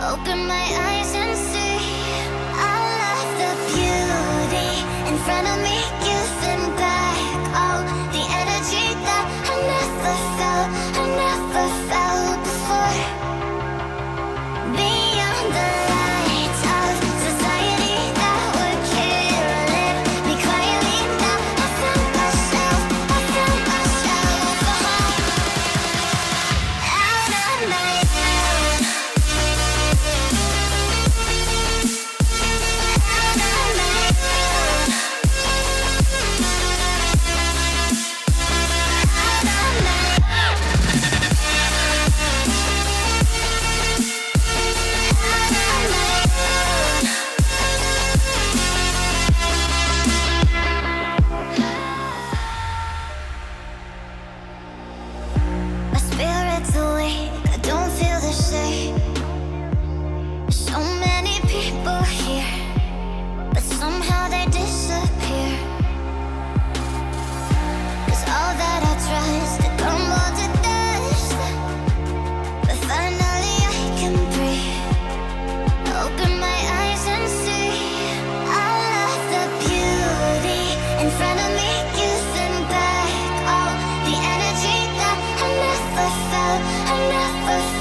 Open my eyes and see all of the beauty in front of me, giving back all the energy that I never felt before. Beyond the lights of society that were killing me quietly, now I found myself out of my head. My spirit's awake, I don't feel the same. So many people here, but somehow they disappear. 'Cause all that I trust to crumble to dust, but finally I can breathe. Open my eyes and see all of the beauty in front of me, giving back all the energy that I never felt